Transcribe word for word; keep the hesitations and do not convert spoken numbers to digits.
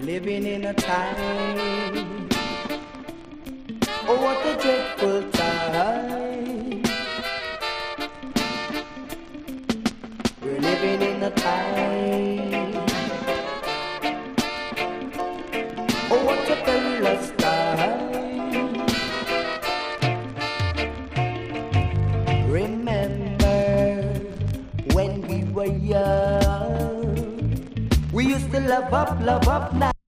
living in a time. Oh, what a dreadful time. We're living in a time. Oh, what a perilous time. Remember when we were young, we used to love up, love up now.